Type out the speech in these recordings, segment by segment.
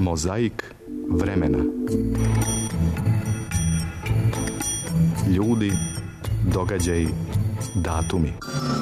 Mozaik vremena. Ljudi, događaji, datumi.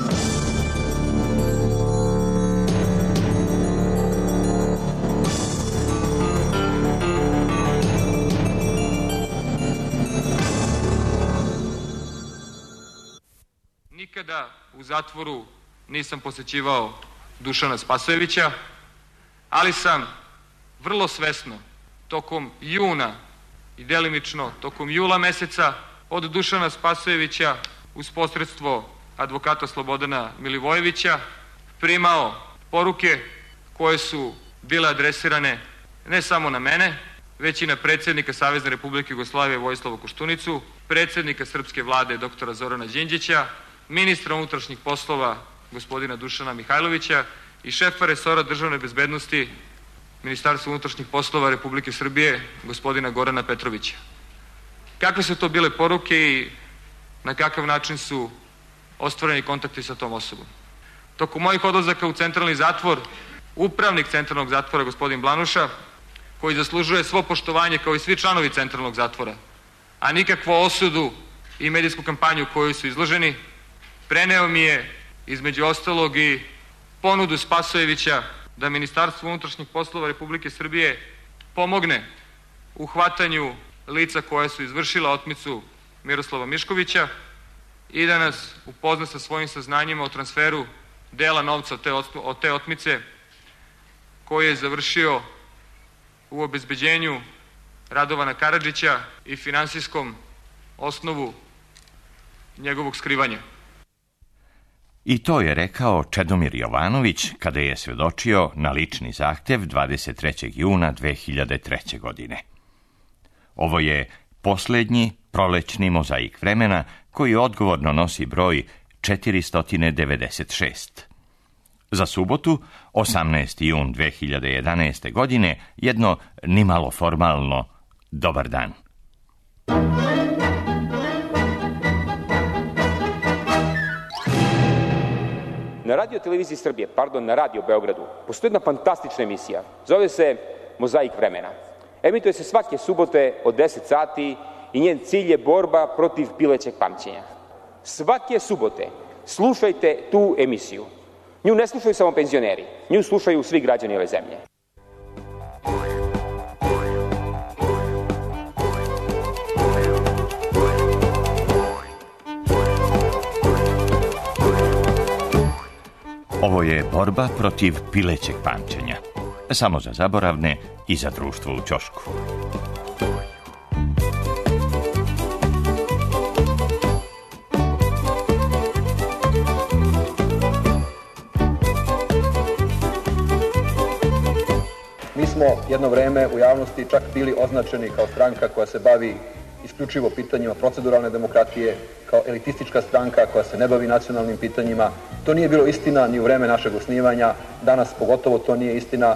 Nikada u zatvoru nisam posećivao Dušana Spasojevića, ali sam vrlo svesno tokom juna i delimično tokom jula meseca od Dušana Spasojevića uz posredstvo advokata Slobodana Milivojevića primao poruke koje su bile adresirane ne samo na mene, već i na predsjednika Savezne Republike Jugoslavije Vojislava Koštunicu, predsjednika Srpske vlade doktora Zorana Đinđića, ministra unutrašnjih poslova gospodina Dušana Mihajlovića i šefa resora državne bezbednosti Ministarstva unutrašnjih poslova Republike Srbije gospodina Gorana Petrovića. Kakve su to bile poruke i na kakav način su ostvareni kontakti sa tom osobom? Tokom mojih odlazaka u centralni zatvor, upravnik centralnog zatvora gospodin Blanuša, koji zaslužuje svo poštovanje kao i svi članovi centralnog zatvora, a nikakvu osudu i medijsku kampanju koju su izloženi, preneo mi je između ostalog i ponudu Spasojevića da Ministarstvo unutrašnjih poslova Republike Srbije pomogne u hvatanju lica koja su izvršila otmicu Miroslava Miškovića i da nas upozna sa svojim saznanjima o transferu dela novca od te otmice koji je završio u obezbeđenju Radovana Karadžića i finansijskom osnovu njegovog skrivanja. I to je rekao Čedomir Jovanović kada je svedočio na lični zahtjev 23. juna 2003. godine. Ovo je posljednji prolećni mozaik vremena koji odgovorno nosi broj 496. Za subotu, 18. jun 2011. godine, jedno nimalo formalno dobar dan. Na Radio televiziji Srbije, na Radio Beogradu, postoji jedna fantastična emisija. Zove se Mozaik vremena. Emituje se svake subote od 10 sati i njen cilj je borba protiv pilećeg pamćenja. Svake subote slušajte tu emisiju. Nju ne slušaju samo penzioneri, nju slušaju svi građani ove zemlje. Ovo je borba protiv pilećeg pamćenja. Samo za zaboravne i za društvo u ćošku. Mi smo jedno vreme u javnosti čak bili označeni kao stranka koja se bavi isključivo pitanjima proceduralne demokratije, kao elitistička stranka koja se ne bavi nacionalnim pitanjima. To nije bilo istina ni u vreme našeg osnivanja, danas pogotovo to nije istina.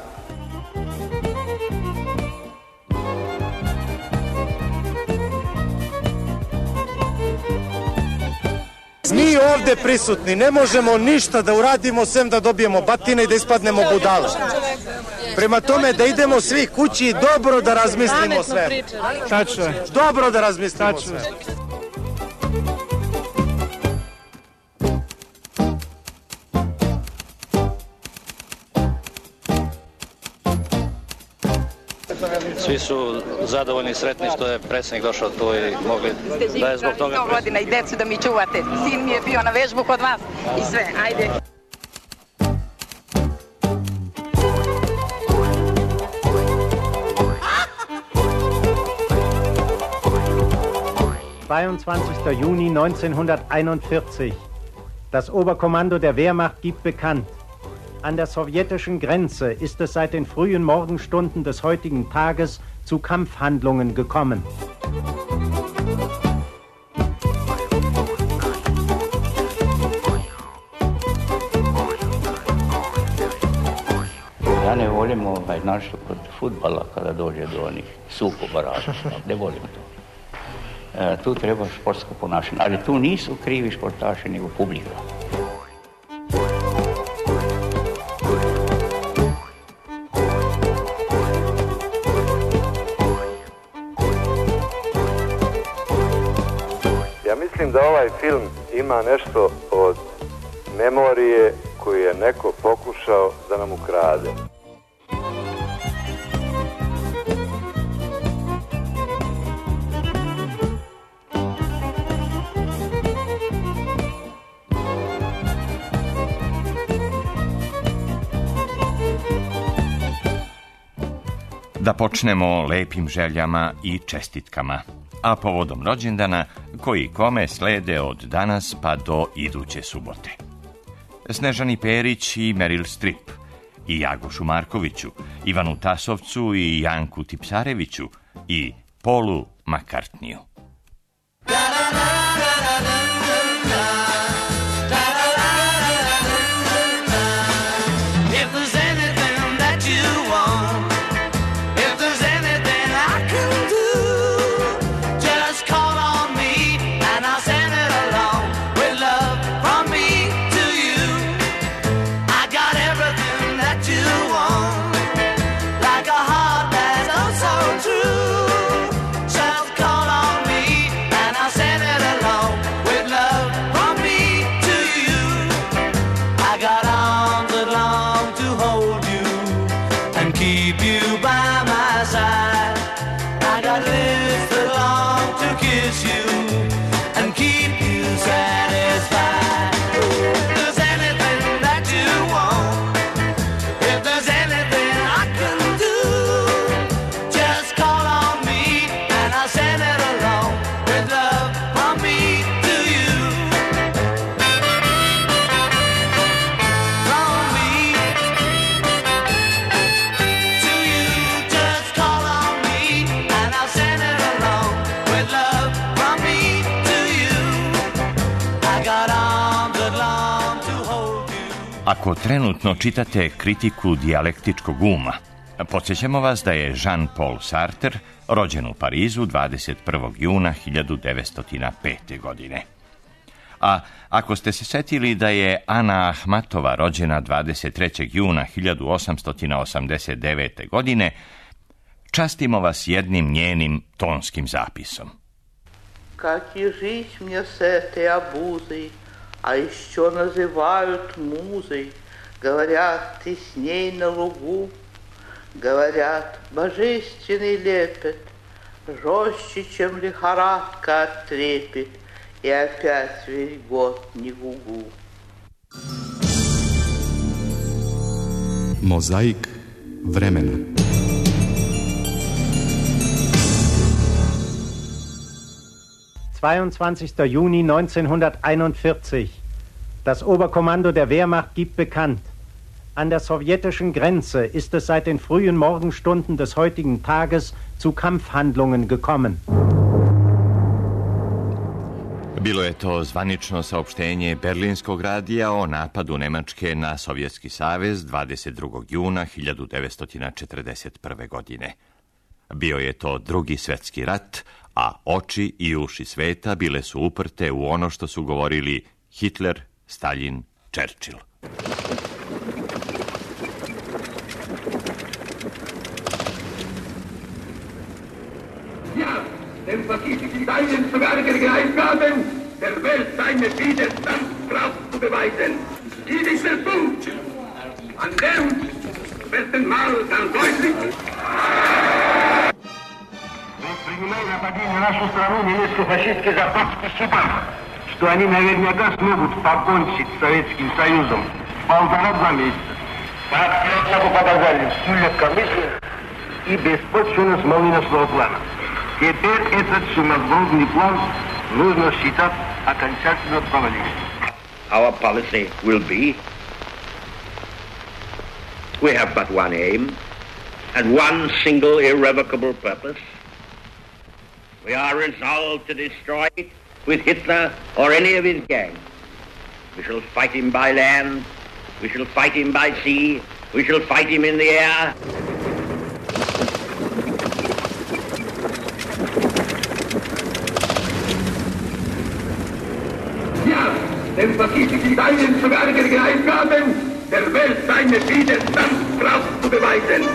Mi ovde prisutni ne možemo ništa da uradimo sem da dobijemo batine i da ispadnemo budale. Prema tome da idemo svi kući i dobro da razmislimo sve. Tačno. Dobro da razmislimo sve. Svi su zadovoljni i sretni što je predsjednik došao tu i mogli da je zbog toga... godina i decu da mi čuvate. Sin mi je bio na vežbu kod vas i sve. Ajde. Juni 1941. Das Oberkommando der Wehrmacht gibt bekannt. An der sowjetischen Grenze ist es seit den frühen Morgenstunden des heutigen Tages zu Kampfhandlungen gekommen. Ja ne volim našto kod fudbala kada dođe do onih sukoba različita. Ne volim to. Tu treba športsko ponašanje, ali tu nisu krivi športaši nego publika. Ovaj film ima nešto od memorije koju je neko pokušao da nam ukrade. Da počnemo lepim željama i čestitkama, a povodom rođendana koji kome slede od danas pa do iduće subote. Snežani Perić i Meryl Streep, i Jagošu Markoviću, Ivanu Tasovcu i Janku Tipsareviću, i Paulu McCartneyu. Ako trenutno čitate kritiku dijalektičkog uma, podsjećamo vas da je Jean-Paul Sartre rođen u Parizu 21. juna 1905. godine. A ako ste se setili da je Ana Ahmatova rođena 23. juna 1889. godine, častimo vas jednim njenim tonskim zapisom. Как и жить мне с этой обузой, а еще называют музой, говорят, ты с ней на лугу, говорят, божественный лепет, жестче, чем лихорадка от трепет, и опять весь год не гугу. Mozaik vremena. Juni 1941. Das Oberkommando der Wehrmacht gibt bekannt. An der sowjetischen Grenze ist es seit den frühen Morgenstunden des heutigen Tages zu Kampfhandlungen gekommen. Bilo je to zvanično saopštenje Berlinskog radija o napadu Nemačke na Sovjetski savez 22. juna 1941. godine. Bio je to Drugi svjetski rat, a oči i uši sveta bile su uprte u ono što su govorili Hitler, Stalin, Churchill. Ja, dem vergiftigten Steinen zu Werke Greifgaben, der Welt seine Widerstandskraft zu beweisen. Dies ist der Punkt, an dem wessen Mal ganz deutlich принимая нападение на нашу страну немецко-фашистский западский Судан, что они наверняка смогут покончить с Советским Союзом в 1,5-2 месяца. Так мы показали всю легкомыслие и беспочвенность молниеносного плана. Теперь этот сумасбродный план нужно считать окончательно провалившимся. Our policy will be, we have but one aim and one single irrevocable purpose. We are resolved to destroy it with Hitler or any of his gang. We shall fight him by land, we shall fight him by sea, we shall fight him in the air. Ja, dem vergiftigten Steinen zu Werke Greifgaben, der Welt seine Widerstandskraft zu beweisen.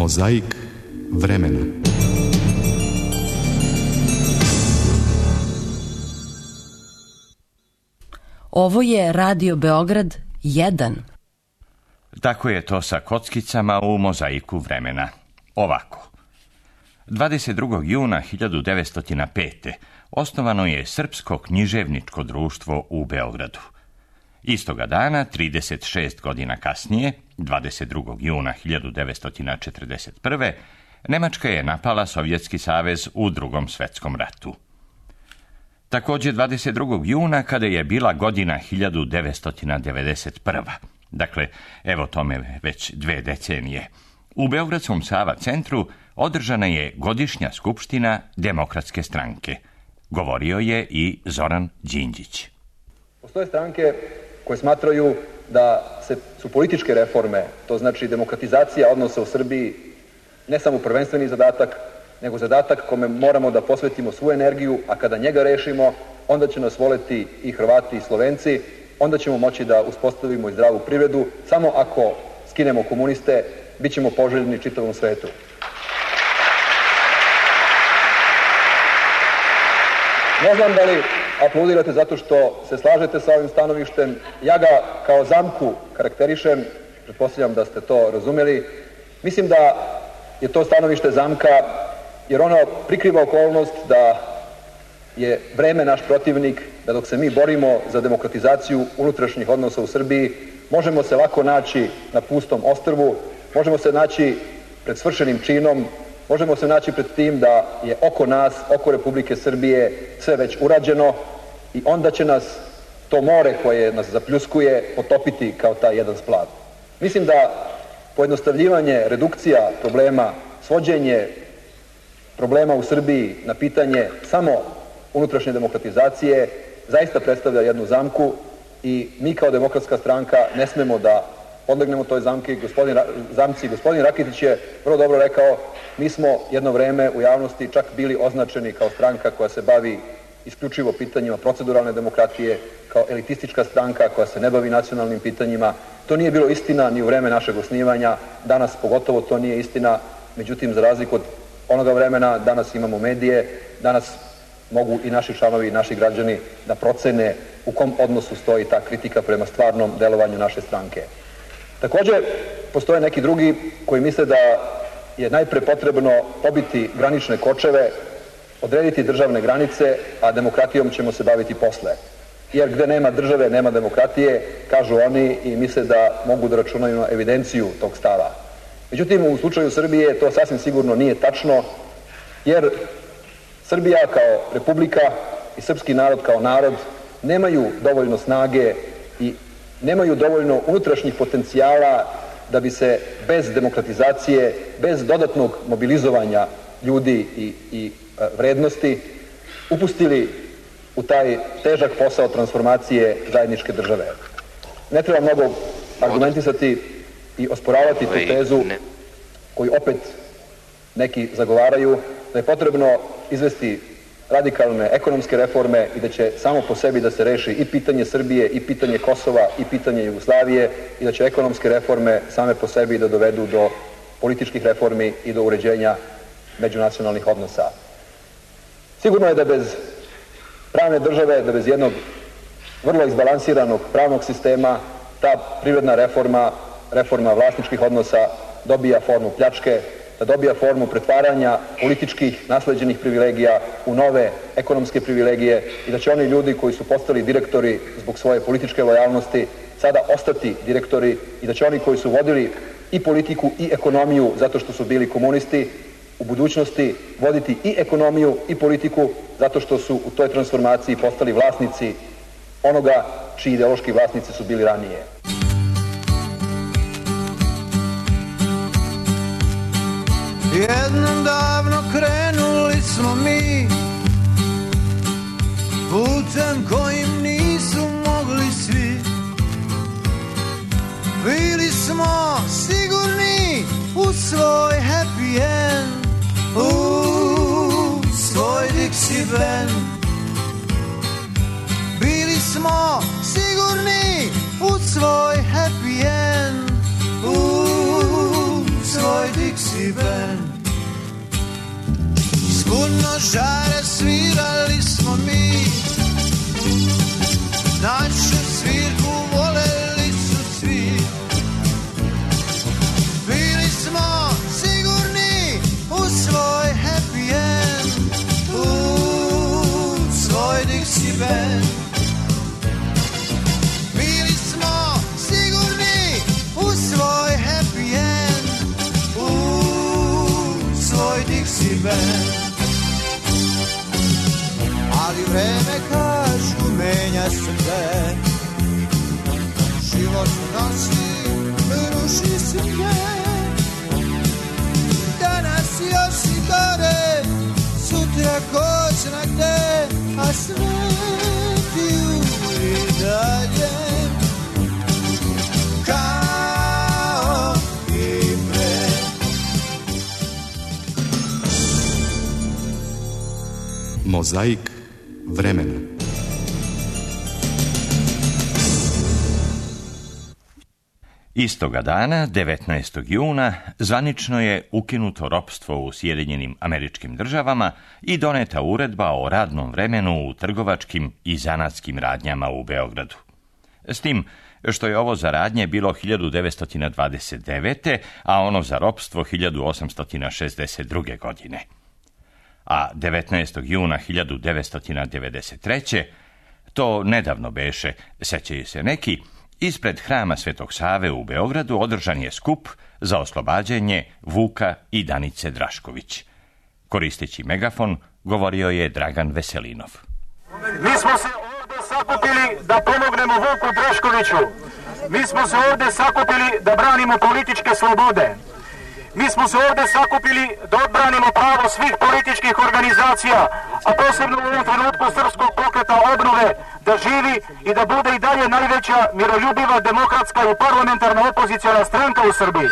Mozaik vremena. Ovo je Radio Beograd 1. Tako je to sa kockicama u mozaiku vremena. Ovako. 22. juna 1905. osnovano je Srpsko književničko društvo u Beogradu. Istoga dana, 36 godina kasnije, 22. juna 1941. Nemačka je napala Sovjetski savez u Drugom svetskom ratu. Također 22. juna, kada je bila godina 1991. Dakle, evo tome već 2 decenije. U Beogradskom Sava centru održana je godišnja skupština Demokratske stranke. Govorio je i Zoran Đinđić. Postoje stranke koje smatraju da su političke reforme, to znači demokratizacija odnosa u Srbiji, ne samo prvenstveni zadatak, nego zadatak kome moramo da posvetimo svu energiju, a kada njega rešimo, onda će nas voleti i Hrvati i Slovenci, onda ćemo moći da uspostavimo i zdravu privredu. Samo ako skinemo komuniste, bit ćemo poželjni čitavom svetu. Ne znam da li aplaudirate zato što se slažete sa ovim stanovištem. Ja ga kao zamku karakterišem, pretpostavljam da ste to razumeli. Mislim da je to stanovište zamka jer ono prikriva okolnost da je vreme naš protivnik, da dok se mi borimo za demokratizaciju unutrašnjih odnosa u Srbiji, možemo se lako naći na pustom ostrvu, možemo se naći pred svršenim činom, možemo se naći pred tim da je oko nas, oko Republike Srbije sve već urađeno i onda će nas to more koje nas zapljuskuje potopiti kao taj jedan splav. Mislim da pojednostavljivanje, redukcija problema, svođenje problema u Srbiji na pitanje samo unutrašnje demokratizacije zaista predstavlja jednu zamku i mi kao Demokratska stranka ne smemo da podlegnemo toj zamci. Gospodin Rakitić je vrlo dobro rekao, mi smo jedno vreme u javnosti čak bili označeni kao stranka koja se bavi isključivo pitanjima proceduralne demokratije, kao elitistička stranka koja se ne bavi nacionalnim pitanjima. To nije bilo istina ni u vreme našeg osnivanja, danas pogotovo to nije istina, međutim za razliku od onoga vremena danas imamo medije, danas mogu i naši članovi i naši građani da procene u kom odnosu stoji ta kritika prema stvarnom delovanju naše stranke. Također, postoje neki drugi koji misle da je najpre potrebno pobiti granične kočeve, odrediti državne granice, a demokratijom ćemo se baviti posle. Jer gde nema države, nema demokratije, kažu oni i misle da mogu da računaju na evidenciju tog stava. Međutim, u slučaju Srbije to sasvim sigurno nije tačno, jer Srbija kao republika i srpski narod kao narod nemaju dovoljno snage i nemaju dovoljno unutrašnjih potencijala da bi se bez demokratizacije, bez dodatnog mobilizovanja ljudi i vrednosti upustili u taj težak posao transformacije zajedničke države. Ne treba mnogo argumentisati i osporavati tu tezu koju opet neki zagovaraju, da je potrebno izvesti radikalne ekonomske reforme i da će samo po sebi da se reši i pitanje Srbije, i pitanje Kosova, i pitanje Jugoslavije i da će ekonomske reforme same po sebi da dovedu do političkih reformi i do uređenja međunacionalnih odnosa. Sigurno je da bez pravne države, da bez jednog vrlo izbalansiranog pravnog sistema, ta privredna reforma vlasničkih odnosa dobija formu pljačke, da dobija formu pretvaranja političkih nasleđenih privilegija u nove ekonomske privilegije i da će oni ljudi koji su postali direktori zbog svoje političke lojalnosti sada ostati direktori i da će oni koji su vodili i politiku i ekonomiju zato što su bili komunisti u budućnosti voditi i ekonomiju i politiku zato što su u toj transformaciji postali vlasnici onoga čiji ideološki vlasnici su bili ranije. Jednom davno krenuli smo mi putem kojim nisu mogli svi. Bili smo sigurni u svoj happy end, u svoj Dixie band. Bili smo sigurni u svoj happy end, u svoj Dixie band. žare svirali smo mi, našu svirku voleli su svi. Bili smo sigurni u svoj happy end, u svoj Dixie band. Bili smo sigurni u svoj happy end, u svoj Dixie band. Ali vreme, kažu, menja se, život nosi, ruši se gdje. Danas još i gore, sutra ko zna gde, a svetiju i dalje kao i pre. Mozaik vremena. Istoga dana, 19. juna, zvanično je ukinuto ropstvo u Sjedinjenim Američkim Državama i doneta uredba o radnom vremenu u trgovačkim i zanatskim radnjama u Beogradu. S tim što je ovo za radnje bilo 1929. a ono za ropstvo 1862. godine. A 19. juna 1993. to nedavno beše, sećaju se neki, ispred hrama Svetog Save u Beogradu održan je skup za oslobađanje Vuka i Danice Drašković. Koristeći megafon, govorio je Dragan Veselinov. Mi smo se ovdje sakupili da pomognemo Vuku Draškoviću. Mi smo se ovdje sakupili da branimo političke slobode. Mi smo se ovdje sakupili da odbranimo pravo svih političkih organizacija, a posebno u ovom trenutku Srpskog pokreta obnove, da živi i da bude i dalje najveća miroljubiva, demokratska i parlamentarna opozicijona stranka u Srbiji.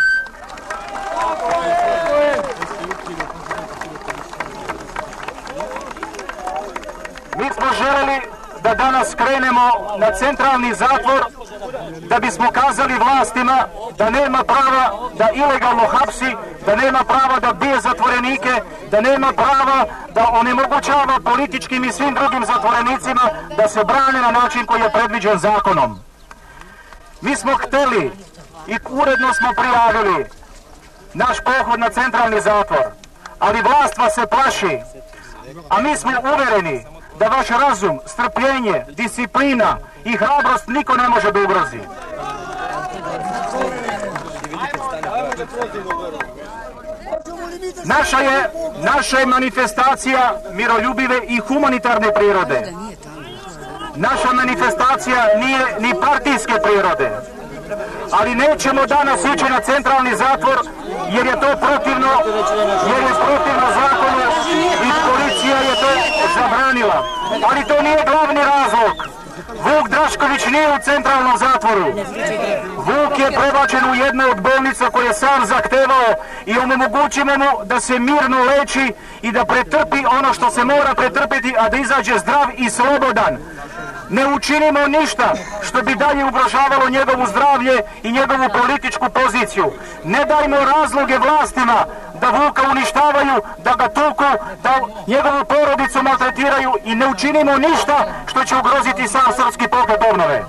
Mi smo želeli da danas krenemo na centralni zatvor da bismo kazali vlastima da nema prava da ilegalno hapsi, da nema prava da bije zatvorenike, da nema prava da onemogućava političkim i svim drugim zatvorenicima da se brane na način koji je predviđen zakonom. Mi smo hteli i uredno smo prijavili naš pohod na centralni zatvor, ali vlast vas se plaši, a mi smo uvereni da vaš razum, strpljenje, disciplina i hrabrost niko ne može da ugrozi. Naša je manifestacija miroljubive i humanitarne prirode. Naša manifestacija nije ni partijske prirode. Ali nećemo danas ići na centralni zatvor jer je to protivno zakonu i policija je to zabranila. Ali to nije glavni razlog. Vuk Drašković nije u centralnom zatvoru. Vuk je prebačen u jednu od bolnica koje je sam zahtevao i onemogućimo mu da se mirno leči i da pretrpi ono što se mora pretrpiti, a da izađe zdrav i slobodan. Ne učinimo ništa što bi dalje ugrožavalo njegovu zdravlje i njegovu političku poziciju. Ne dajmo razloge vlastima da Vuka uništavaju, da ga tuku, da njegovu porodicu maltretiraju i ne učinimo ništa što će ugroziti sam Srpski pokret obnove.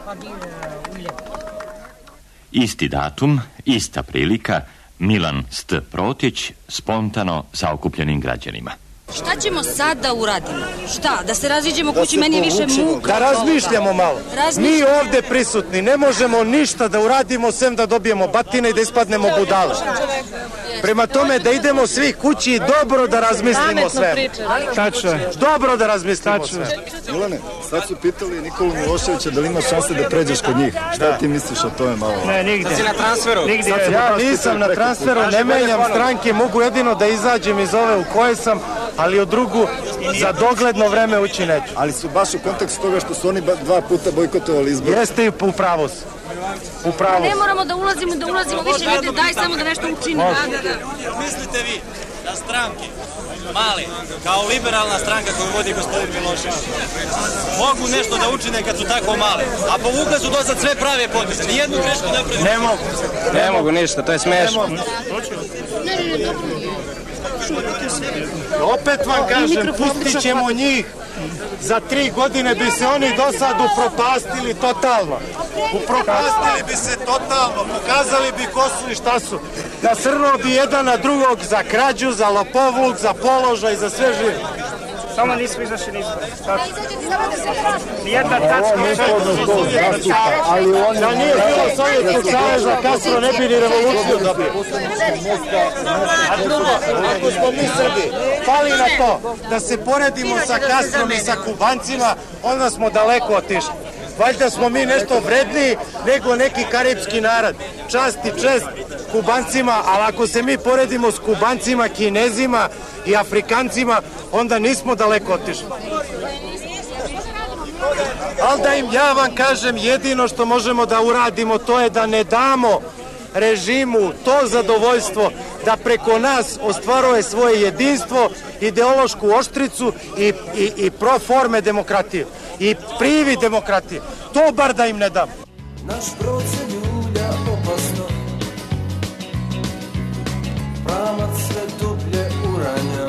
Isti datum, ista prilika, Milan St. Protić spontano sa okupljenim građanima. Šta ćemo sad da uradimo? Šta? Da se raziđemo kući, meni je više muka. Da razmišljamo malo. Mi ovde prisutni ne možemo ništa da uradimo sem da dobijemo batine i da ispadnemo budale. Prema tome da idemo svi kući i dobro da razmislimo sve. Tačno. Dobro da razmislimo sve. Milane, sad su pitali Nikolu Miloševića da li ima šanse da pređeš kod njih. Šta ti misliš o tome malo? Ne, nigde. Da si na transferu? Ja nisam na transferu, ne menjam stranke, mogu jedino da izađem iz ove u kojoj sam, ali od drugu za dogledno vreme ući neću. Ali su baš u kontekstu toga što su oni 2 puta bojkotovali izbor. Jeste i u pravu. Ne moramo da ulazimo više ljudi, daj samo da nešto učinimo. Mislite vi da stranke male, kao liberalna stranka koju vodi gospodin Milošević, mogu nešto da učine kad su tako male, a povukle su do sad sve prave poteze, nijednu grešku ne pravi. Ne mogu ništa, to je smešno. Opet vam kažem, pustit ćemo njih. Za 3 godine bi se oni do sad upropastili totalno. Upropastili bi se totalno, pokazali bi ko su i šta su. Nasrnuo bi jedan na drugog za krađu, za lopovluk, za položaj, za sve živo. Samo nismo izašli na izbor. Nijedna tačka. Da nije bilo Sovjetskog saveza, Castro ne bi ni revoluciju dobio. A drugo, ako smo mi Srbi pali na to da se poredimo sa Castrom i sa Kubancima, onda smo daleko otišli. Valjda smo mi nešto vredniji nego neki karipski narod. Čast i čest Kubancima, ali ako se mi poredimo s Kubancima, Kinezima i Afrikancima, onda nismo daleko otišli. Ali da im ja vam kažem, jedino što možemo da uradimo, to je da ne damo režimu to zadovoljstvo da preko nas ostvaruje svoje jedinstvo, ideološku oštricu i proforme demokratije i privid demokratije. To bar da im ne dam. Naš brod se ljulja opasno, pramac sve dublje uranja.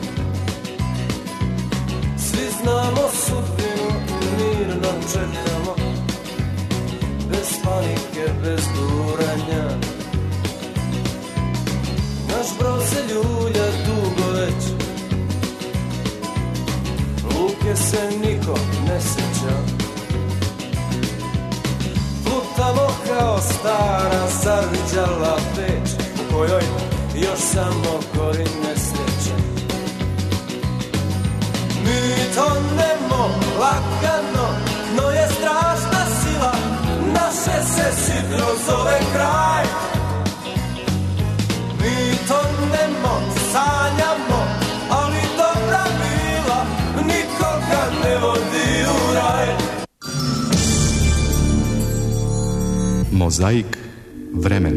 Svi znamo sudbinu i mirno čekamo, bez panike, bez duranja. Naš brod se ljulja dugo već, luke se niko ne sjeća. Plutamo kao stara zarđala peć, u kojoj još samo gori nesreća. Mi tonemo lagano, no je strašna sila, naše se sidro zove kraj. Mi tonemo, sanjamo, ali dobra bila nikoga ne vodi u raj. Mozaik vremena.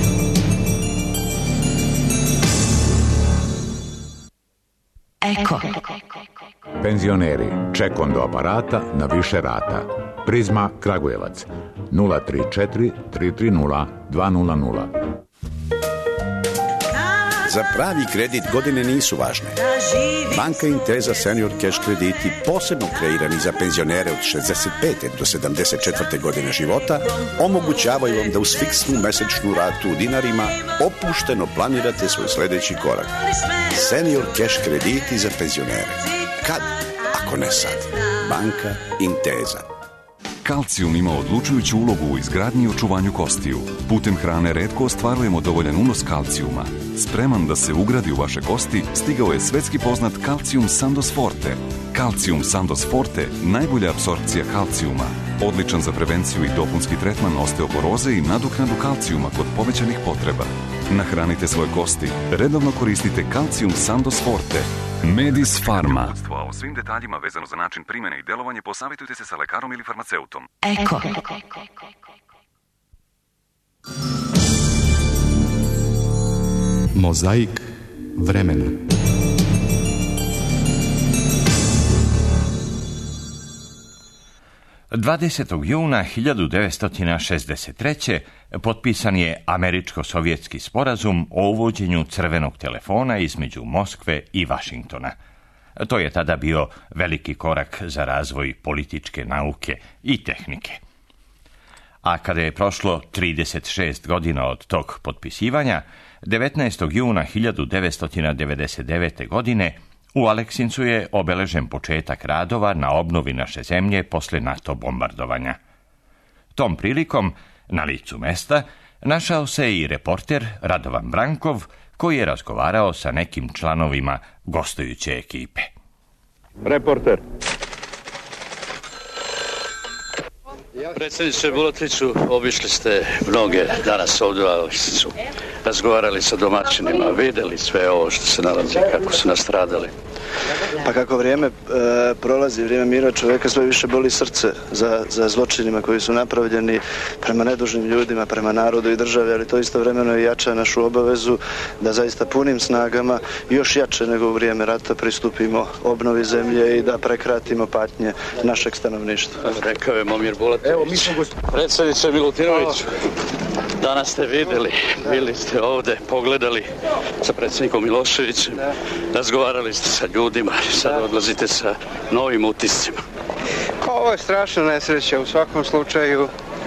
Eko. Penzioneri, ček do aparata na više rata. Prizma Kragujevac 034 330 200. Za pravi kredit godine nisu važne. Banka Intesa Senior Cash krediti, posebno kreirani za penzionere od 65. do 74. godine života, omogućavaju vam da uz fiksnu mesečnu ratu u dinarima opušteno planirate svoj sledeći korak. Senior Cash krediti za penzionere. Kad, ako ne sad? Banka Intesa. Kalcijum ima odlučujuću ulogu u izgradnji i očuvanju kostiju. Putem hrane retko ostvarujemo dovoljan unos kalcijuma. Spreman da se ugradi u vaše kosti, stigao je svetski poznat Calcium Sandos Forte. Calcium Sandos Forte najbolja apsorpcija kalcijuma. Odličan za prevenciju i dopunski tretman osteoporoze i nadoknadu kalcijuma kod povećanih potreba. Nahranite svoje kosti. Redovno koristite Calcium Sandos Forte. Medis Pharma. O svim detaljima vezano za način primjene i delovanje posavitujte se sa lekarom ili farmaceutom. Eko. Mozaik vremena. Juna 1963. potpisan je američko-sovjetski sporazum o uvođenju crvenog telefona između Moskve i Vašingtona. To je tada bio veliki korak za razvoj političke nauke i tehnike. A kada je prošlo 36 godina od tog potpisivanja, 19. juna 1999. godine u Aleksincu je obeležen početak radova na obnovi naše zemlje posle NATO bombardovanja. Tom prilikom, na licu mesta, našao se i reporter Radovan Brankov, koji je razgovarao sa nekim članovima gostujuće ekipe. Reporter. Predsjedniče Buletiću, obišli ste mnoge danas ovdje u Aleksincu. Razgovarali sa domaćinima, vidjeli sve ovo što se nalazi, kako su nastradali. Pa kako vrijeme prolazi, vrijeme mira, čovjeka sve više boli srce za zločinima koji su napravljeni prema nedužnim ljudima, prema narodu i državi, ali to istovremeno i jača našu obavezu da zaista punim snagama, još jače nego u vrijeme rata, pristupimo obnovi zemlje i da prekratimo patnje našeg stanovništva. Rekao je Momir Buletić. Predsjedniče Milutinović, Danas ste vidjeli, bili ste ovdje, pogledali sa predsjednikom Miloševićem, razgovarali ste sa ljudima, sad odlazite sa novim utiscima. Ovo je strašna nesreća u svakom slučaju.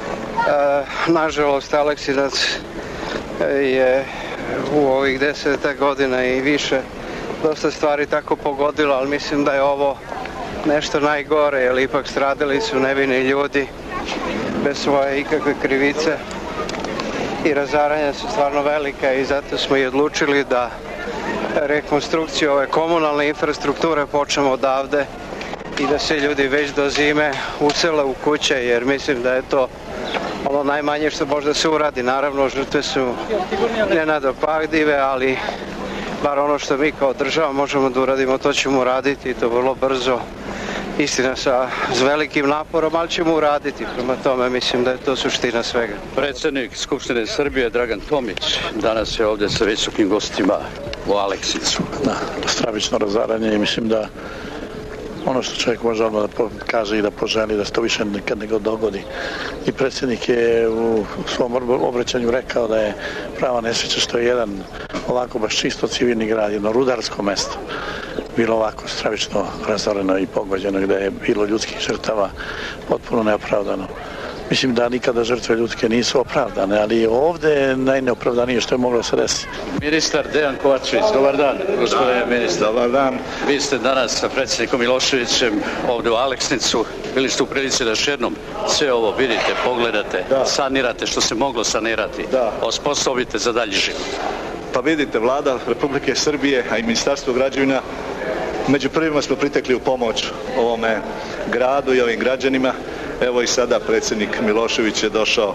Nažalost, Aleksinac je u ovih 10 godina i više dosta stvari tako pogodilo, ali mislim da je ovo nešto najgore, jer ipak stradali su nevini ljudi bez svoje ikakve krivice i razaranja su stvarno velika i zato smo i odlučili da rekonstrukciju ove komunalne infrastrukture počnemo odavde i da se ljudi već do zime usele u kuće, jer mislim da je to ono najmanje što može da se uradi. Naravno, žrtve su nenadoknadive, ali bar ono što mi kao država možemo da uradimo, to ćemo uraditi i to vrlo brzo. Istina s velikim naporom, ali ćemo uraditi. Prema tome mislim da je to suština svega. Predsjednik Skupštine Srbije Dragan Tomić danas je ovdje sa visokim gostima u Aleksinacu. Da, stravično razaranje i mislim da ono što čovjek može odmah da kaže i da poželi da se to više nikad ne dogodi. I predsjednik je u svom obraćanju rekao da je prava nesreća što je jedan ovako baš čisto civilni grad, jedno rudarsko mesto, bilo ovako stravično razoreno i pogođeno, gdje je bilo ljudskih žrtava potpuno neopravdano. Mislim da nikada žrtve ljudske nisu opravdane, ali ovdje je najneopravdanije što je moglo se desiti. Ministar Dejan Kovačević, dobar dan, gospodine ministar. Dobar dan. Vi ste danas sa predsjednikom Miloševićem ovdje u Aleksnicu. Bili ste u prilici da još jednom sve ovo vidite, pogledate, sanirate što se moglo sanirati, osposobite za dalji život. Pa vidite, Vlada Republike Srbije, a i Ministarstvo građevina, među prvima smo pritekli u pomoć ovome gradu i ovim građanima. Evo i sada predsjednik Milošević je došao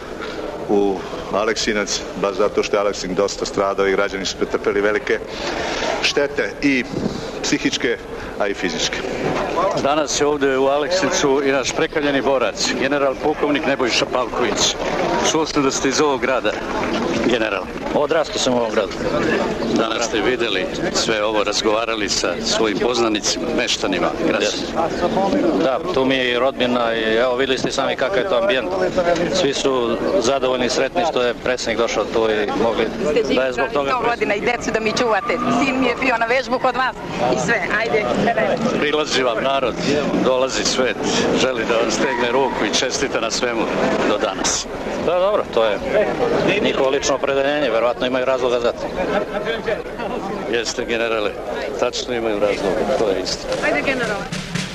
u Aleksinac, baš zato što je Aleksinac dosta stradao i građani su pretrpeli velike štete i psihičke, a i fizičke. Danas je ovdje u Aleksinacu i naš prekaljeni borac, general pukovnik Nebojša Pavković. Čuo sam da ste iz ovog grada, general. Odrastao sam u ovom gradu. Danas ste vidjeli sve ovo, razgovarali sa svojim poznanicima, meštanima, građanima. Da, tu mi je i rodbina i evo vidjeli ste sami kakav je to ambijent. Svi su zadovoljni i sretni što je predsjednik došao tu i mogli da je zbog toga godina i decu da mi čuvate. Sin mi je bio na vežbu kod vas i sve. Ajde. Prilazi vam narod, dolazi svet, želi da vam stegne ruku i čestita na svemu do danas. Da, dobro, to je njihovo lično opredeljenje, verovatno imaju razloga za to. Jeste, generale, tačno imaju razloga, to je isto. Ajde, generale.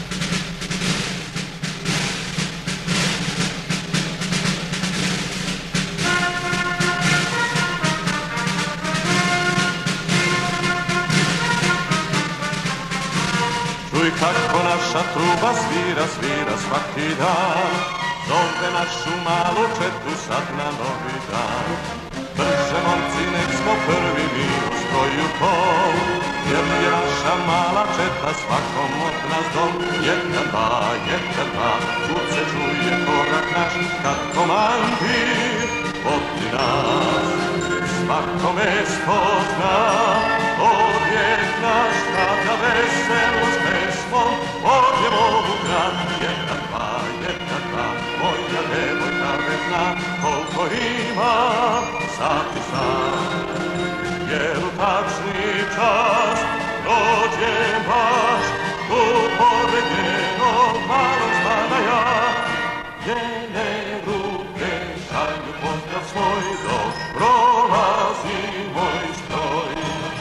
Čuj kako naša truba svira, svira svaki dan, zove našu malu četu sad na novi dan. Brže momci, nek smo prvi mi u stroju tom, jer je naša mala četa svakom od nas dom. Jedna, dva, čut se čuje korak naš, kad komandir vodi nas. Svako mesto zna, odjek naš, kada veselo s pesmom odjemo u grad. Jedna, dva, moja devojka vezna, koliko ima sat i sat. Jer u tačni čas dođe baš tu pored njenog malog stana ja. Njene ruke šalju pozdrav svoj, dok prolazi moj stroj.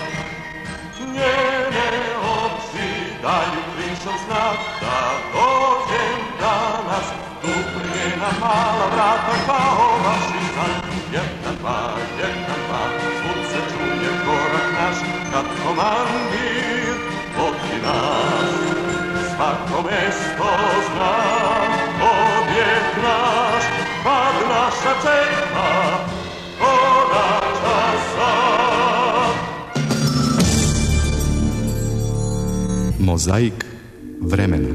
Njene oči daju krišom znak da dođem danas, tu prije na mala vrata kao vaši znak. Jedna, dva, svud se čuje korak naš, kad komandir vodi nas. Svako mesto zna, odjek naš, kad naša čeka korača sad. Mozaik vremena.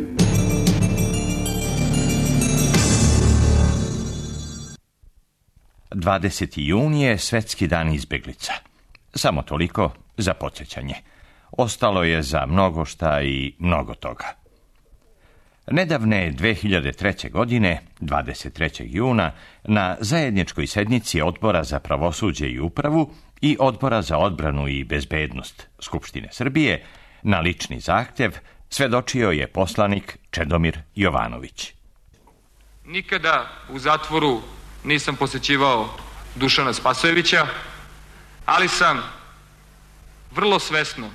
– 20. jun je Svetski dan izbjeglica. Samo toliko za podsjećanje. Ostalo je za mnogo šta i mnogo toga. Nedavne 2003. godine, 23. juna, na zajedničkoj sednici Odbora za pravosuđe i upravu i Odbora za odbranu i bezbednost Skupštine Srbije, na lični zahtev svedočio je poslanik Čedomir Jovanović. Nikada u zatvoru nisam posećivao Dušana Spasojevića, ali sam vrlo svesno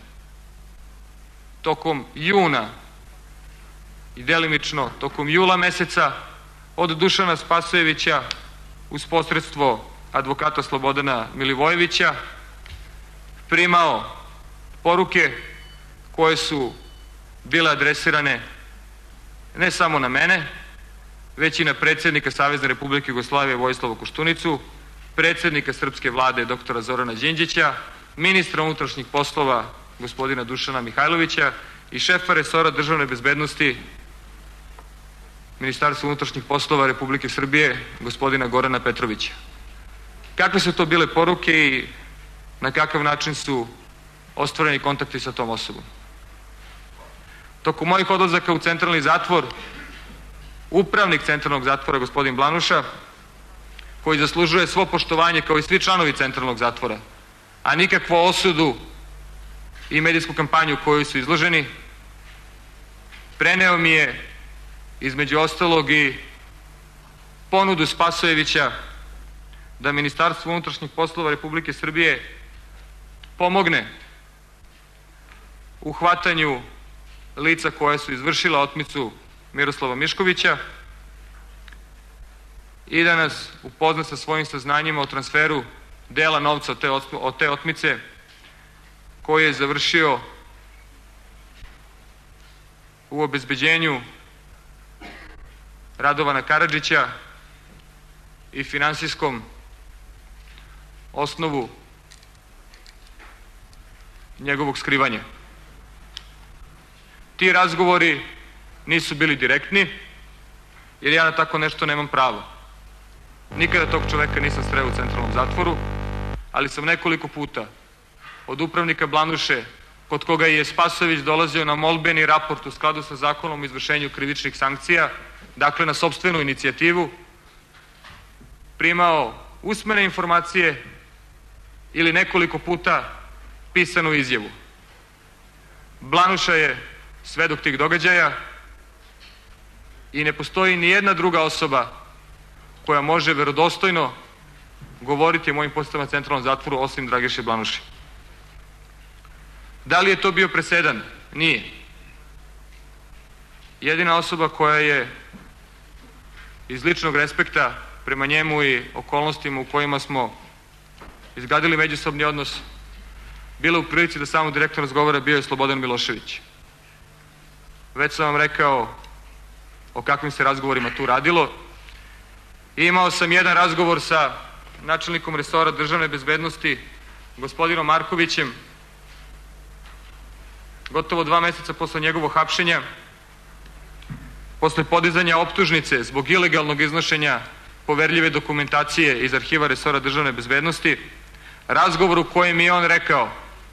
tokom juna i delimično tokom jula meseca od Dušana Spasojevića uz posredstvo advokata Slobodana Milivojevića primao poruke koje su bile adresirane ne samo na mene, već i na predsjednika Savezne Republike Jugoslavije Vojislava Koštunicu, predsjednika srpske vlade doktora Zorana Đinđića, ministra unutrašnjih poslova gospodina Dušana Mihajlovića i šefa resora državne bezbednosti Ministarstva unutrašnjih poslova Republike Srbije gospodina Gorana Petrovića. Kakve su to bile poruke i na kakav način su ostvareni kontakti sa tom osobom? Tokom mojih odlazaka u centralni zatvor, upravnik centralnog zatvora gospodin Blanuša, koji zaslužuje svo poštovanje kao i svi članovi centralnog zatvora, a nikakvu osudu i medijsku kampanju koju su izloženi, preneo mi je između ostalog i ponudu Spasojevića da Ministarstvo unutrašnjih poslova Republike Srbije pomogne u hvatanju lica koja su izvršila otmicu Miroslava Miškovića i da nas upozna sa svojim saznanjima o transferu dela novca od te otmice koji je završio u obezbeđenju Radovana Karadžića i finansijskom osnovu njegovog skrivanja. Ti razgovori nisu bili direktni, jer ja na tako nešto nemam pravo. Nikada tog čoveka nisam sreo u centralnom zatvoru, ali sam nekoliko puta od upravnika Blanuše, kod koga je Spasojević dolazio na molbeni raport u skladu sa zakonom o izvršenju krivičnih sankcija, dakle na sopstvenu inicijativu, primao usmene informacije ili nekoliko puta pisanu izjavu. Blanuša je svedok tih događaja i ne postoji ni jedna druga osoba koja može verodostojno govoriti o mojim postavama u centralnom zatvoru osim Dragiše Blanuše. Da li je to bio presedan? Nije. Jedina osoba koja je iz ličnog respekta prema njemu i okolnostima u kojima smo izgradili međusobni odnos bila u prilici da samo direktno razgovara bio je Slobodan Milošević. Već sam vam rekao o kakvim se razgovorima tu radilo. Imao sam jedan razgovor sa načelnikom resora državne bezbednosti gospodinom Markovićem gotovo 2 meseca posle njegovog hapšenja, posle podizanja optužnice zbog ilegalnog iznošenja poverljive dokumentacije iz arhiva resora državne bezbednosti, razgovor u kojem je on rekao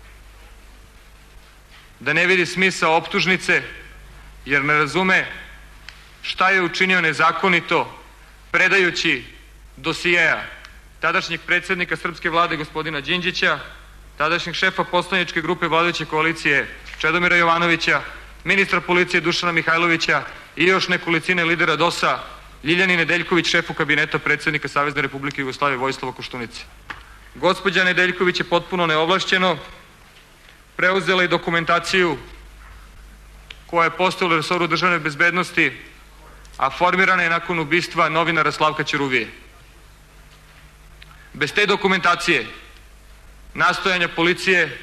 da ne vidi smisao optužnice jer ne razume šta je učinio nezakonito predajući dosijeja tadašnjeg predsjednika srpske vlade gospodina Đinđića, tadašnjeg šefa poslaničke grupe vladajuće koalicije Čedomira Jovanovića, ministra policije Dušana Mihajlovića i još nekolicine lidera DOS-a, Ljiljani Nedeljković, šefu kabineta predsjednika Savezne Republike Jugoslavije Vojislava Koštunice. Gospođa Nedeljković je potpuno neovlašćeno preuzela i dokumentaciju koja je postojala u resoru državne bezbednosti, a formirana je nakon ubistva novinara Slavka Ćuruvije. Bez te dokumentacije, nastojanja policije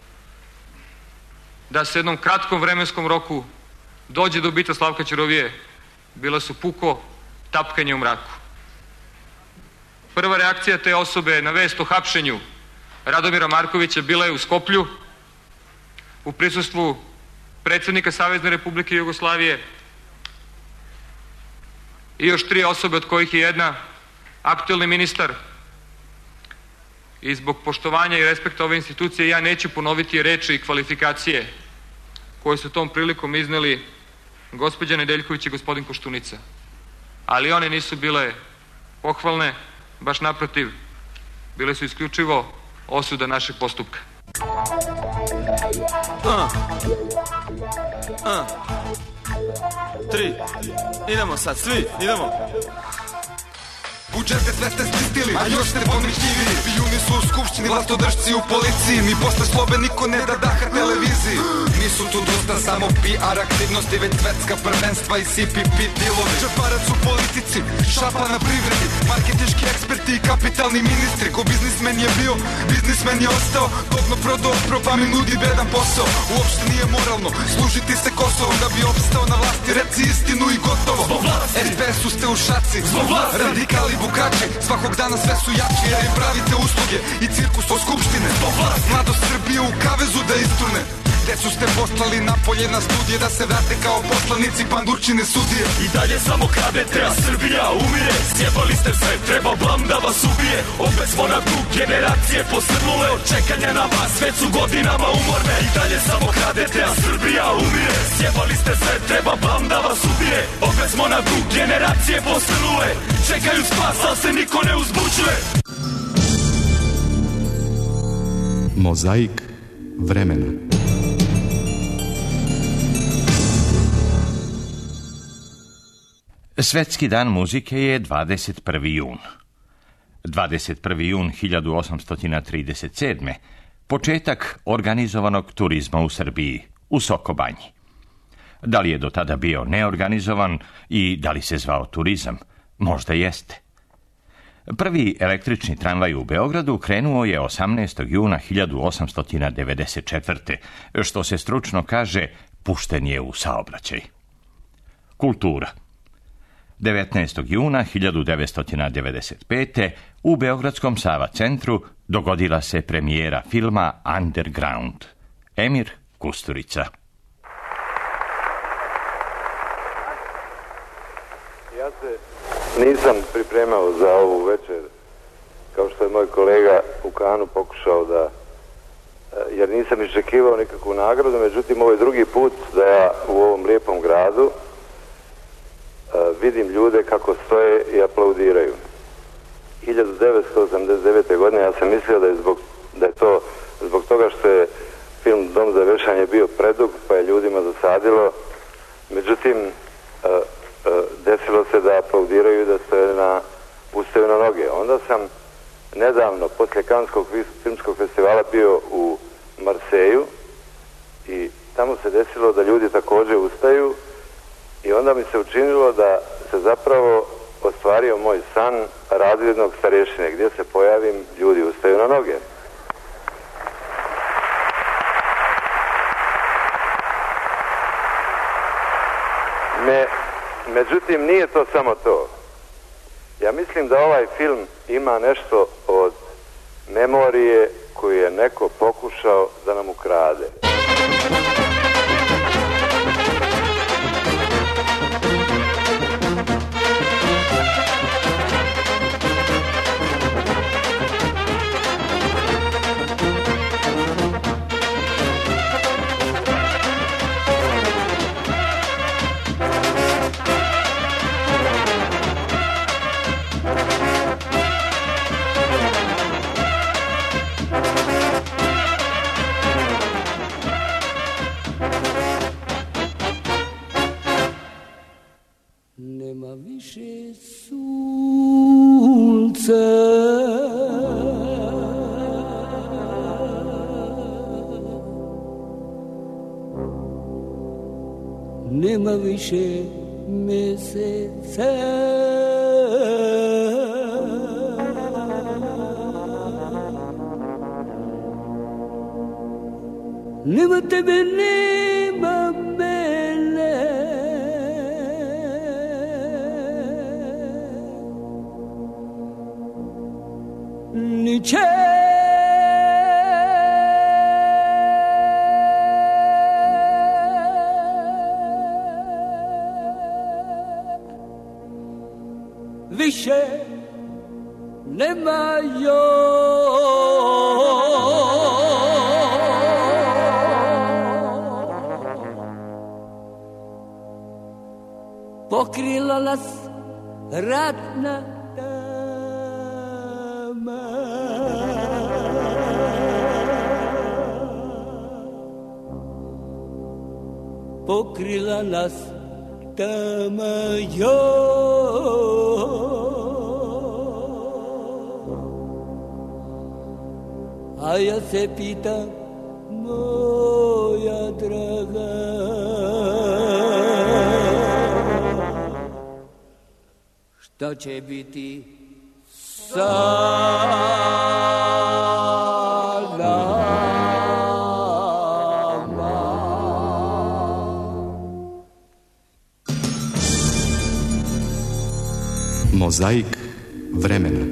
da se jednom kratkom vremenskom roku dođe do ubistva Slavka Ćuruvije, bila su puko tapkanje u mraku. Prva reakcija te osobe na vest o hapšenju Radomira Markovića bila je u Skoplju, u prisustvu predsjednika Savezne Republike Jugoslavije i još 3 osobe, od kojih je jedna aktuelni ministar. I zbog poštovanja i respekta ove institucije ja neću ponoviti reči i kvalifikacije koje su tom prilikom izneli gospođa Nedeljković i gospodin Koštunica. Ali one nisu bile pohvalne, baš naprotiv, bile su isključivo osuda našeg postupka. Tri. Idemo sad, svi, idemo. Budžete sve ste spustili, a još ste pomišljivi. Pijuni su u skupštini, vlastodržci u policiji. Ni posle slobe niko ne da daha televiziji. Nisu tu dosta samo PR aktivnosti, već svetska prvenstva i CPP dealovi. Čeparac u politici, šapa na privredi, marketinški eksperti i kapitalni ministri. Ko biznismen je bio, biznismen je ostao. Govno prodao, pa mi nudi bedan posao. Uopšte nije moralno služiti se Kosovom da bi opstao na vlasti. Reci istinu i gotovo. SPS-u ste u šaci, radikali bukači, svakog dana sve su jači, jer im pravite usluge i cirkus od skupštine. Mladost Srbije u kavezu da isturne. Decu ste poslali napolje na studije da se vrate kao poslanici pandurčine sudije. I dalje samo kradete, a Srbija umire. Sjebali ste sve, treba blam da vas ubije. Opet smo na dnu, generacije posrnule od čekanja na vas, već su godinama umorne. I dalje samo kradete, a Srbija umire. Sjebali ste sve, treba blam da vas ubije. Opet smo na dnu, generacije posrnule. Čekaju spas, ali se niko ne uzbuđuje. Mozaik vremena. Svetski dan muzike je 21. jun. 21. jun 1837. Početak organizovanog turizma u Srbiji, u Sokobanji. Da li je do tada bio neorganizovan i da li se zvao turizam? Možda jeste. Prvi električni tramvaj u Beogradu krenuo je 18. juna 1894. Što se stručno kaže, pušten je u saobraćaj. Kultura. 19. juna 1995. u Beogradskom Sava centru dogodila se premijera filma Underground. Emir Kusturica. Ja se nisam pripremao za ovu večer, kao što je moj kolega u Kanu pokušao da, jer nisam iščekivao nikakvu nagradu, međutim ovo je drugi put da ja u ovom lijepom gradu vidim ljude kako stoje i aplaudiraju. 1989. godine ja sam mislio da je to zbog toga što je film Dom za vešanje bio predug, pa je ljudima dosadilo. Međutim, desilo se da aplaudiraju i da ustaju na noge. Onda sam nedavno, poslije Kanskog filmskog festivala, bio u Marseju i tamo se desilo da ljudi također ustaju i onda mi se učinilo da se zapravo ostvario moj san razvidnog starešine. Gdje se pojavim, ljudi ustaju na noge. Međutim, nije to samo to. Ja mislim da ovaj film ima nešto od memorije koju je neko pokušao da nam ukrade. Nema više sunca, nema više meseca, nema tebe, nema mene, niče. Više nema pokrila nas ratna tama. Pokrila nas tama a ja se pitam, moja draga, šta će biti sa nama? Mozaik vremena.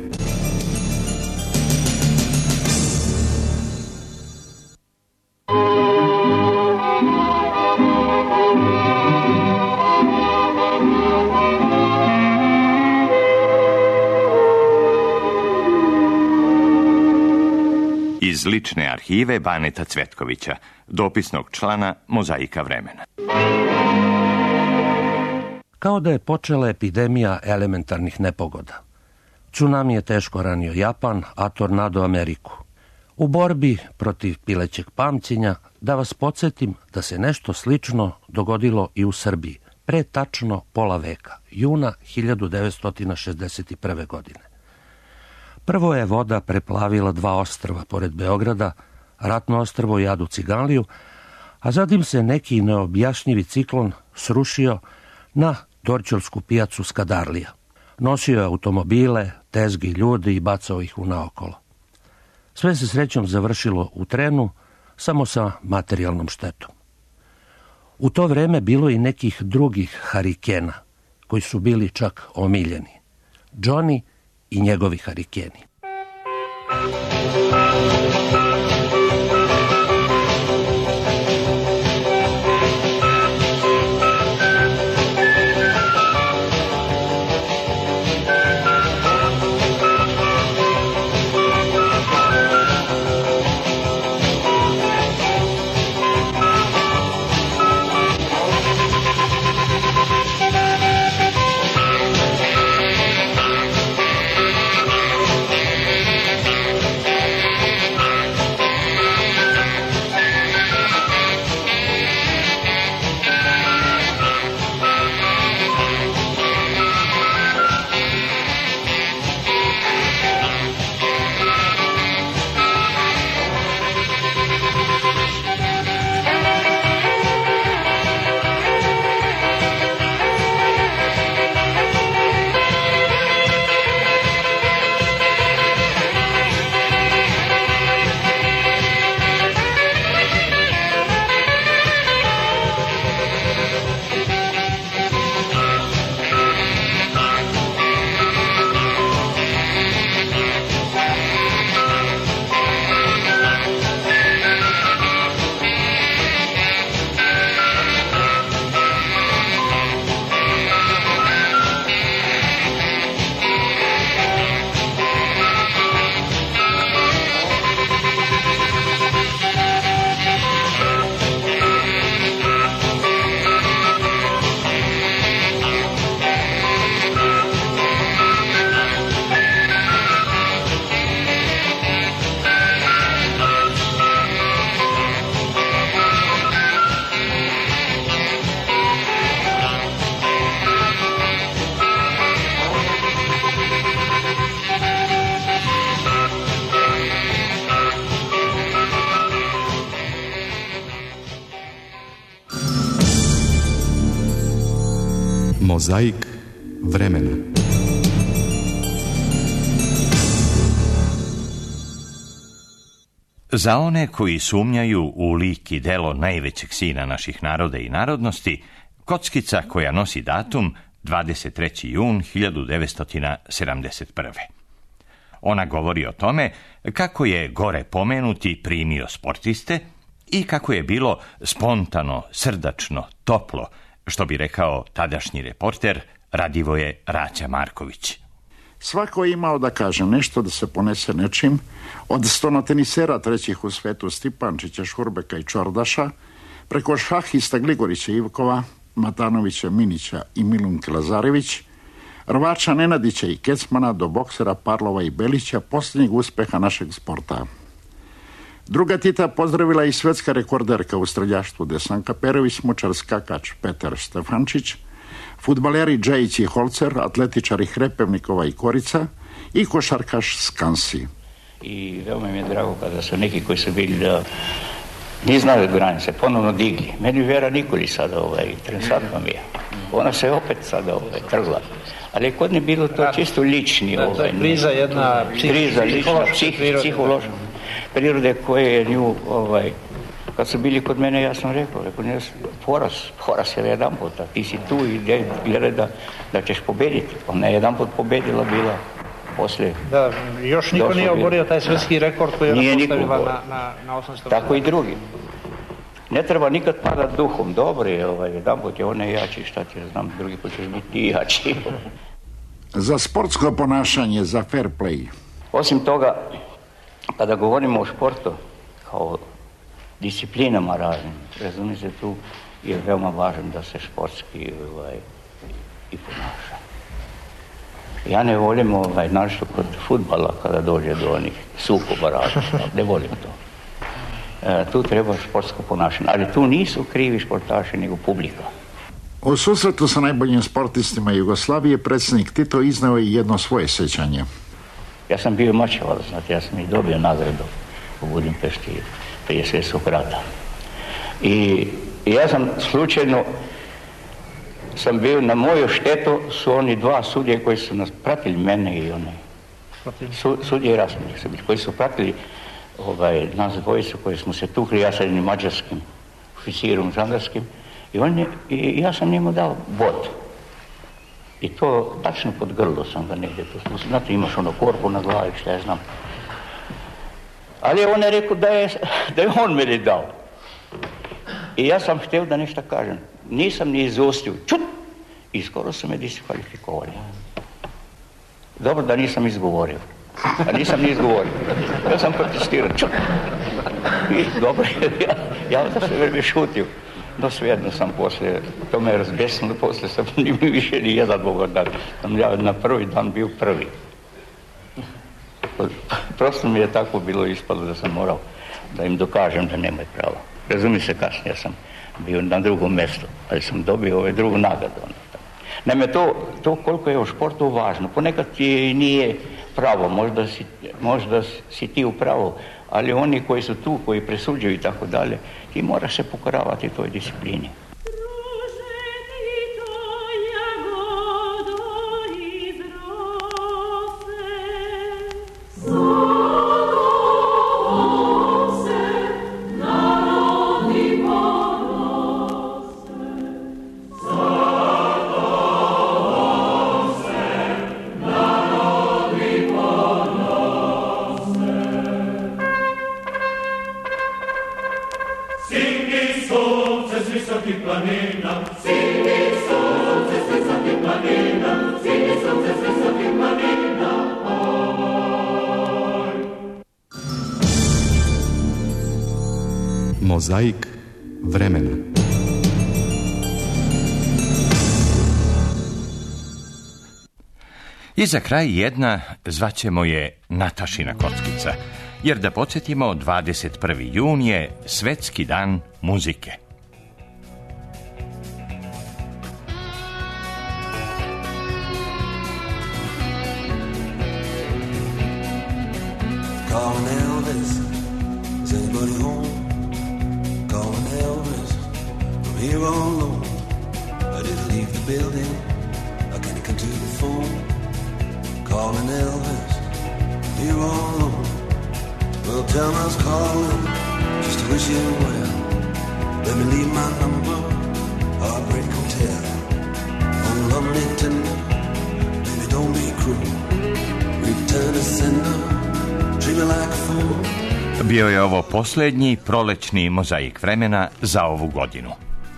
Iz lične arhive Baneta Cvetkovića, dopisnog člana Mozaika vremena. Kao da je počela epidemija elementarnih nepogoda. Tsunami je teško ranio Japan, a tornado Ameriku. U borbi protiv pilećeg pamćenja, da vas podsjetim da se nešto slično dogodilo i u Srbiji, pre tačno pola veka, juna 1961. godine. Prvo je voda preplavila 2 ostrva pored Beograda, Ratno ostrvo i Adu Ciganliju, a zatim se neki neobjašnjivi ciklon srušio na Dorćolsku pijacu Skadarlija. Nosio je automobile, tezgi, ljudi i bacao ih u naokolo. Sve se srećom završilo u trenu, samo sa materijalnom štetom. U to vreme bilo i nekih drugih harikena, koji su bili čak omiljeni. Johnny i njegovi harikeni. Mozaik vremena. Za one koji sumnjaju u lik i delo najvećeg sina naših naroda i narodnosti, kockica koja nosi datum 23. jun 1971. Ona govori o tome kako je gore pomenuti primio sportiste i kako je bilo spontano, srdačno, toplo, što bi rekao tadašnji reporter Radivoje Raća Marković. Svako je imao da kaže nešto, da se ponese nečim, od stonotenisera trećih u svetu Stipančića, Šurbeka i Čordaša, preko šahista Gligorića Ivkova, Matanovića, Minića i Milunke Lazarević, rvača Nenadića i Kecmana do boksera Parlova i Belića, posljednjeg uspjeha našeg sporta. Druga Tita pozdravila i svetska rekorderka u streljaštvu Desanka Perović, smučar skakač Petar Stefančić, fudbaleri Džajić i Holcer, atletičari Hrepevnikova i Korica i košarkaš Skansi. I veoma mi je drago kada su neki koji su bili da nije znali granice, ponovno digli. Meni Vera Nikolić sada interesantno mi je. Ona se opet sada trgla. Ali kod ne bilo to čisto lični. To je kriza jedna psihološka prirode koje je nju, kad su bili kod mene, ja sam rekao, poraz je jedan puta, ti si tu i gledaj da ćeš pobediti. Ona je jedan put pobedila bila poslije. Da, još niko nije oborio taj svjetski rekord koji je postavila na 800. Tako i drugi. Ne treba nikad padat duhom, dobro je, jedan put je ona jači, šta ti znam, drugi put ćeš biti i jači. Za sportsko ponašanje, za fair play. Osim toga, kada govorimo o športu, kao disciplinama raznim, razumijete, tu je veoma važno da se športski i ponaša. Ja ne volim našto kod fudbala kada dođe do onih sukoba različita, ne volim to. Tu treba športsko ponašanje, ali tu nisu krivi športaši, nego publika. U susretu sa najboljim sportistima Jugoslavije predsjednik Tito iznao je jedno svoje sjećanje. Ja sam bio mačevac, znate, ja sam i dobio nagradu u Budimpešti prije svjetskog rata. I ja sam slučajno bio na moju štetu, su oni dva sudje koji su nas pratili, mene i one. Sudje i Rasmih su bili, koji su pratili nas dvojicu koji smo se tukli, ja sa jednim mađarskim oficirom žandarskim, i ja sam njemu dao bod. I to tačno pod grlo sam ga negdje. Znate, imaš ono korpu na glavi, šta ja znam. Ali on je rekao da je on meni dao. I ja sam htio da nešto kažem. Nisam ni izostio. Čut! I skoro su me diskvalifikovali. Dobro da nisam izgovorio. A nisam ni izgovorio. Ja sam protestirao. Čut! I dobro, ja da se već šutio. No svejedno sam poslije, to me je razbesnilo, poslije sam nimao više ni jedan Bog dan. Ja na prvi dan bio prvi. Prosto mi je tako bilo ispalo da sam morao da im dokažem da nemaju pravo. Razumije se, kasnije sam bio na drugom mjestu, ali sam dobio drugu nagradu. Naime, to koliko je u športu važno. Ponekad ti nije pravo, možda si ti u pravu, ali oni koji su tu, koji presuđuju i tako dalje, ti moraš se pokoravati toj disciplini. Mozaik vremena. I za kraj jedna, zvaćemo je Natašina kockica, jer da podsjetimo, 21. jun je Svetski dan muzike. Calling Elvis, is anybody home? Calling Elvis, I'm here all alone. I didn't leave the building, I can't come to the phone. Calling Elvis, here all alone. Well, tell me I was calling, just to wish you well. Let me leave my number, Heartbreak Hotel. On lovely tender, baby don't be cruel. Return to sender. Bio je ovo posljednji prolećni mozaik vremena za ovu godinu.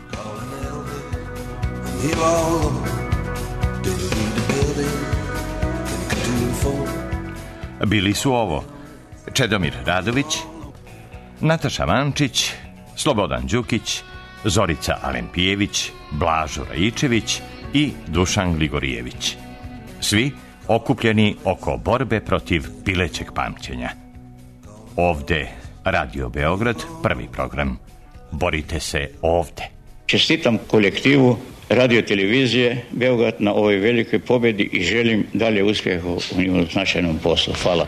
Bili su ovo Čedomir Radović, Nataša Mančić, Slobodan Đukić, Zorica Alempijević, Blažo Rajičević i Dušan Gligorijević. Svi okupljeni oko borbe protiv pilećeg pamćenja. Ovde Radio Beograd, prvi program. Borite se ovde. Čestitam kolektivu radio-televizije Beograd na ovoj velikoj pobjedi i želim dalje uspjeha u njihovom značajnom poslu. Hvala.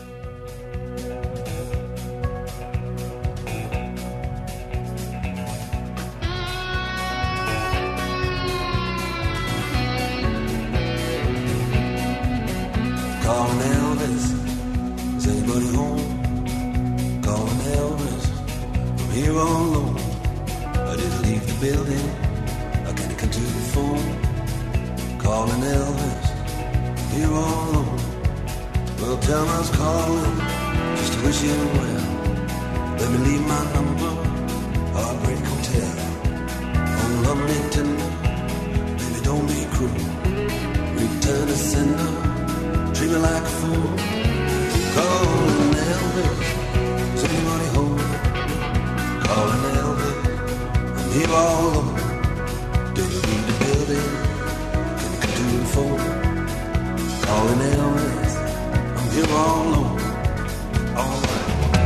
Calling Elvis, is anybody home? Calling Elvis, I'm here all alone. I didn't leave the building, I can't come to the phone. Calling Elvis, here all alone. Well, tell me I was calling, just to wish you well. Let me leave my number, Heartbreak Hotel. Oh, love me tender, baby don't be cruel. Return to sender, treat me like a fool. Calling Elvis, is anybody home? Calling Elvis, I'm here all alone. Didn't leave the building, couldn't come to the phone. Calling Elvis, I'm here all alone. All right.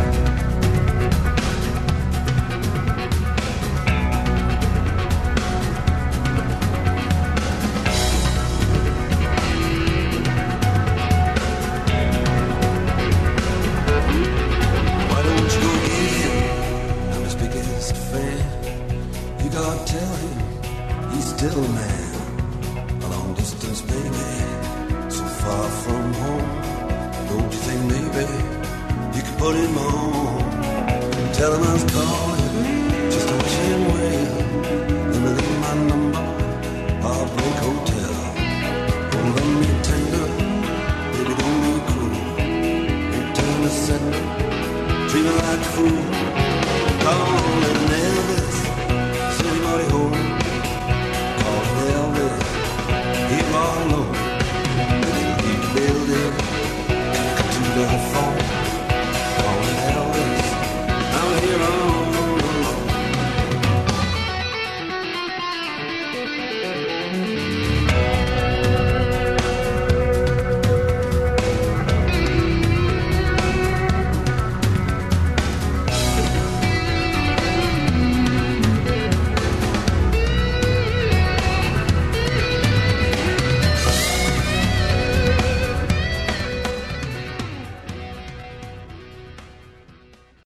Still man, a long distance baby, so far from home. Don't you think maybe you could put him on? Tell him I was calling, just to wish him well. Let me leave my number, Heartbreak Hotel. Oh, love me tender, baby don't be cruel. Return to sender, treat me like a fool. Calling Elvis.